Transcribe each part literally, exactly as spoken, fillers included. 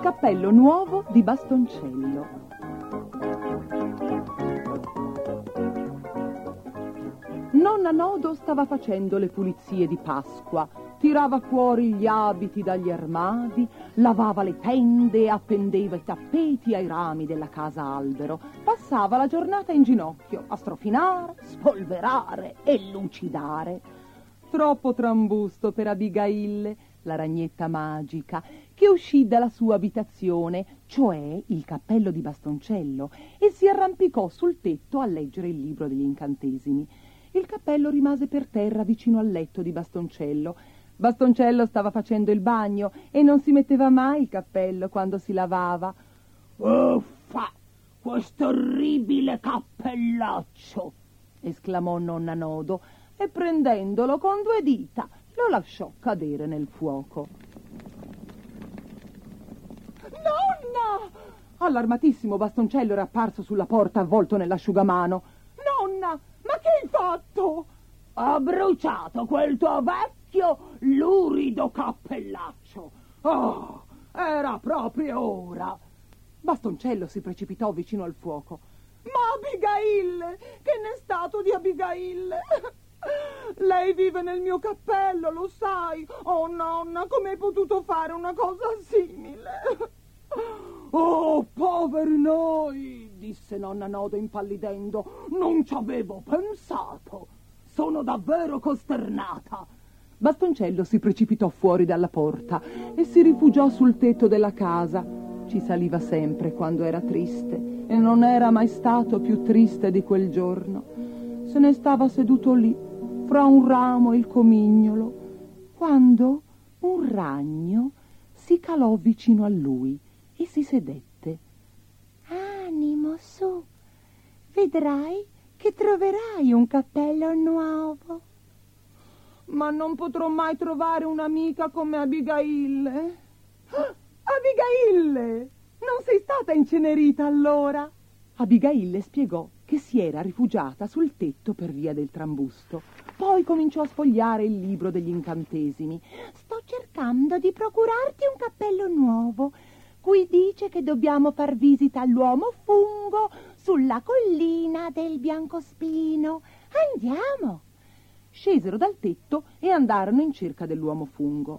cappello nuovo di Bastoncello. Nonna Nodo stava facendo le pulizie di Pasqua. Tirava fuori gli abiti dagli armadi, lavava le tende, appendeva i tappeti ai rami della casa albero. Passava la giornata in ginocchio a strofinare, spolverare e lucidare. Troppo trambusto per Abigaille, la ragnetta magica, che uscì dalla sua abitazione, cioè il cappello di Bastoncello, e si arrampicò sul tetto a leggere il libro degli incantesimi. Il cappello rimase per terra vicino al letto di Bastoncello. Bastoncello stava facendo il bagno e non si metteva mai il cappello quando si lavava. «Uffa! Questo orribile cappellaccio!» esclamò nonna Nodo e prendendolo con due dita lo lasciò cadere nel fuoco. «Nonna!» Allarmatissimo Bastoncello era apparso sulla porta avvolto nell'asciugamano. «Nonna, ma che hai fatto?» «Ha bruciato quel tuo vecchio lurido cappellaccio! Oh, era proprio ora!» Bastoncello si precipitò vicino al fuoco. «Ma Abigaille, che n'è stato di Abigaille? Lei vive nel mio cappello, lo sai. Oh nonna, come hai potuto fare una cosa simile?» «Oh, poveri noi!» disse nonna Nodo impallidendo. «Non ci avevo pensato. Sono davvero costernata!» Bastoncello si precipitò fuori dalla porta e si rifugiò sul tetto della casa. Ci saliva sempre quando era triste e non era mai stato più triste di quel giorno. Se ne stava seduto lì, fra un ramo e il comignolo, quando un ragno si calò vicino a lui e si sedette. «Animo, su, vedrai che troverai un cappello nuovo.» «Ma non potrò mai trovare un'amica come Abigaille.» «Abigaille, non sei stata incenerita allora?» Abigaille spiegò che si era rifugiata sul tetto per via del trambusto. Poi cominciò a sfogliare il libro degli incantesimi. «Sto cercando di procurarti un cappello nuovo. Qui dice che dobbiamo far visita all'uomo fungo sulla collina del Biancospino. Andiamo!» Scesero dal tetto e andarono in cerca dell'uomo fungo.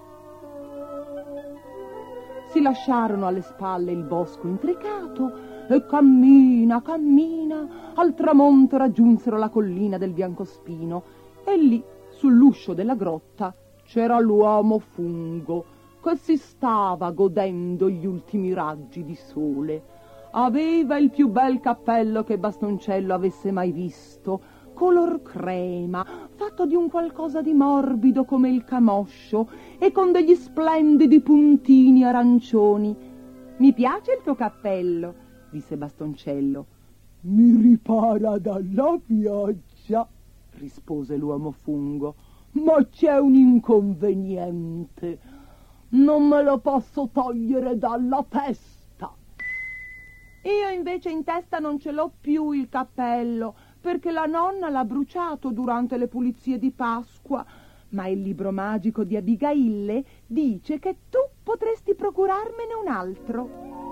Si lasciarono alle spalle il bosco intricato e cammina, cammina, al tramonto raggiunsero la collina del Biancospino e lì, sull'uscio della grotta, c'era l'uomo fungo che si stava godendo gli ultimi raggi di sole. Aveva il più bel cappello che Bastoncello avesse mai visto, color crema, fatto di un qualcosa di morbido come il camoscio e con degli splendidi puntini arancioni. «Mi piace il tuo cappello», disse Bastoncello. «Mi ripara dalla pioggia», rispose l'uomo fungo. «Ma c'è un inconveniente. Non me lo posso togliere dalla testa.» «Io invece in testa non ce l'ho più il cappello, perché la nonna l'ha bruciato durante le pulizie di Pasqua, ma il libro magico di Abigaille dice che tu potresti procurarmene un altro.»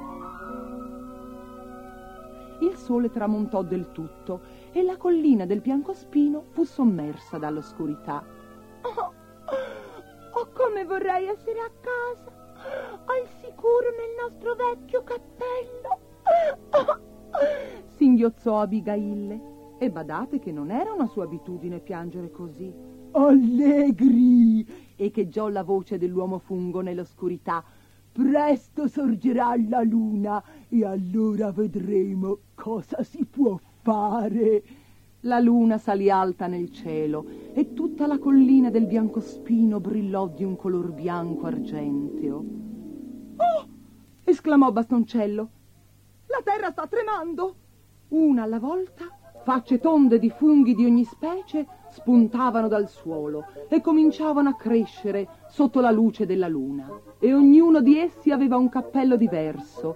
Il sole tramontò del tutto e la collina del Biancospino fu sommersa dall'oscurità. «Oh, oh, come vorrei essere a casa, al sicuro nel nostro vecchio cappello!» oh. Singhiozzò Abigaille. E badate che non era una sua abitudine piangere così. «Allegri!» echeggiò la voce dell'uomo fungo nell'oscurità. «Presto sorgerà la luna e allora vedremo cosa si può fare.» La luna salì alta nel cielo e tutta la collina del Biancospino brillò di un color bianco argenteo. «Oh!» esclamò Bastoncello. «La terra sta tremando!» Una alla volta, facce tonde di funghi di ogni specie spuntavano dal suolo e cominciavano a crescere sotto la luce della luna, e ognuno di essi aveva un cappello diverso,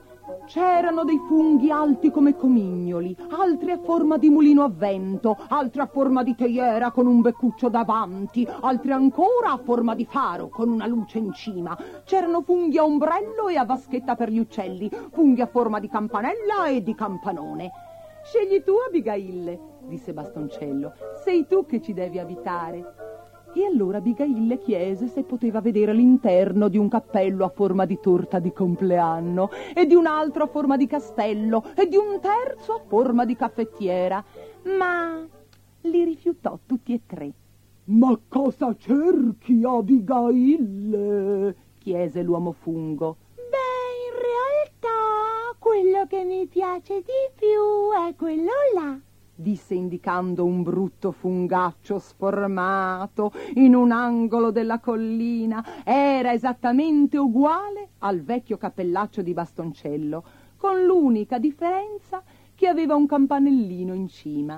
C'erano dei funghi alti come comignoli, altri a forma di mulino a vento, altri a forma di teiera con un beccuccio davanti, altri ancora a forma di faro con una luce in cima. C'erano funghi a ombrello e a vaschetta per gli uccelli, funghi a forma di campanella e di campanone. Scegli tu, Abigaille, disse Bastoncello, sei tu che ci devi abitare. E allora Abigaille chiese se poteva vedere l'interno di un cappello a forma di torta di compleanno, e di un altro a forma di castello, e di un terzo a forma di caffettiera, ma li rifiutò tutti e tre. Ma cosa cerchi, Abigaille? Chiese l'uomo fungo. Beh, in realtà quello che mi piace di più è quello là, disse indicando un brutto fungaccio sformato in un angolo della collina. Era esattamente uguale al vecchio cappellaccio di Bastoncello, con l'unica differenza che aveva un campanellino in cima.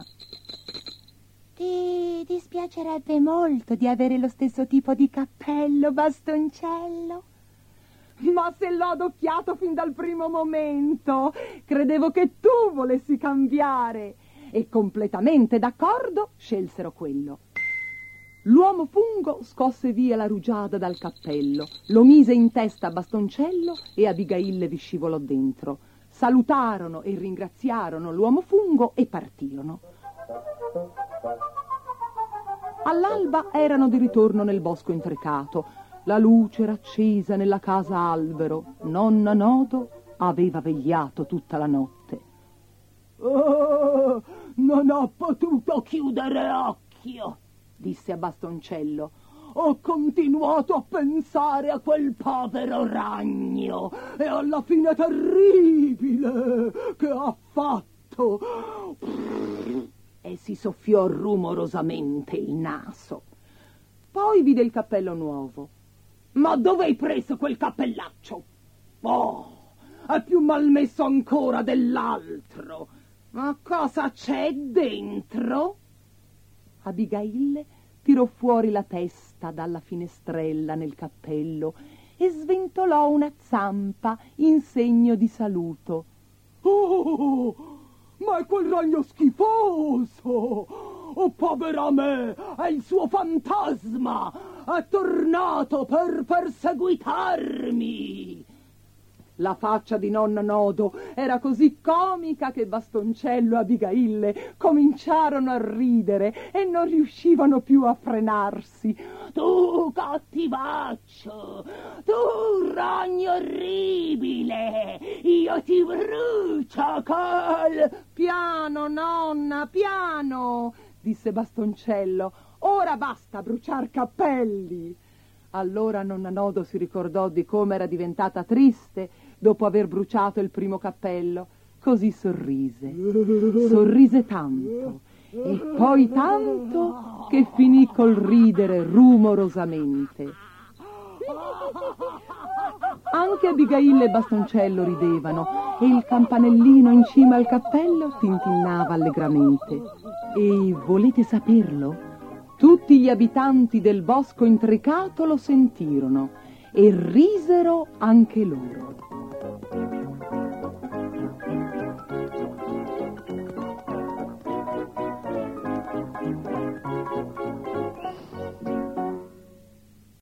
Ti dispiacerebbe molto di avere lo stesso tipo di cappello, Bastoncello? Ma se l'ho adocchiato fin dal primo momento, credevo che tu volessi cambiare. E completamente d'accordo scelsero quello. L'uomo fungo scosse via la rugiada dal cappello, lo mise in testa a Bastoncello e Abigaille vi scivolò dentro. Salutarono e ringraziarono l'uomo fungo e partirono. All'alba erano di ritorno nel bosco intricato. La luce era accesa nella casa albero. Nonna Nodo aveva vegliato tutta la notte. Oh, non ho potuto chiudere occhio, disse a Bastoncello. Ho continuato a pensare a quel povero ragno e alla fine terribile che ha fatto. E si soffiò rumorosamente il naso. Poi vide il cappello nuovo. Ma dove hai preso quel cappellaccio? Oh, è più malmesso ancora dell'altro. Ma cosa c'è dentro? Abigaille tirò fuori la testa dalla finestrella nel cappello e sventolò una zampa in segno di saluto. Oh, ma è quel ragno schifoso! Oh, povera me, è il suo fantasma! È tornato per perseguitarmi! La faccia di nonna Nodo era così comica che Bastoncello e Abigaille cominciarono a ridere e non riuscivano più a frenarsi. Tu cattivaccio, tu ragno orribile, io ti brucio col... Piano, nonna, piano, disse Bastoncello. Ora basta bruciar cappelli. Allora nonna Nodo si ricordò di come era diventata triste dopo aver bruciato il primo cappello. Così sorrise, sorrise tanto, e poi tanto che finì col ridere rumorosamente. Anche Abigaille e Bastoncello ridevano e il campanellino in cima al cappello tintinnava allegramente. E volete saperlo? Tutti gli abitanti del bosco intricato lo sentirono e risero anche loro.